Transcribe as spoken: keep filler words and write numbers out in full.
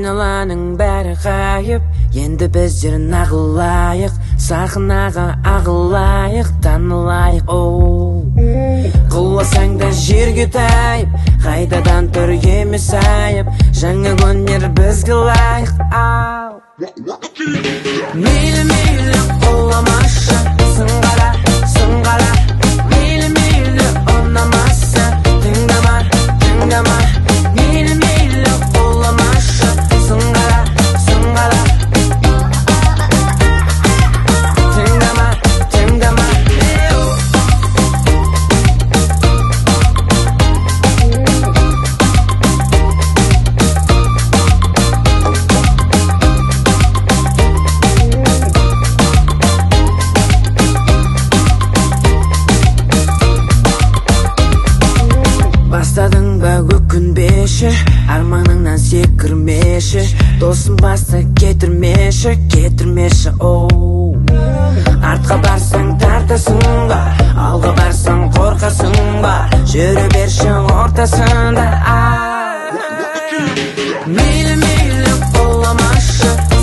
Айналаның бәрі ғайып, енді біздер нағылайық, сахнаға ағылайық, танылайық. Оу, қыласаң да жерге тайып, қайтадан тұр емес айып, жаңа өнер бізге лайық. Ау, мейлі мейлі қоламашы, сыңғара сыңғара, мейлі мейлі ұнамаса, тыңдама тыңдама, мейлі мейлі қоламашы, сыңғара сыңғара, тыңдама тыңдама. Бастадың ба өкінбеші, арманыңнан секірмеші, досым басты кетірмеші, кетірмеші. Оу, артқа барсаң тартасың ба, алға барсаң қорқасың ба, жүре берші ортасында. Мейлі мейлі қоламашы,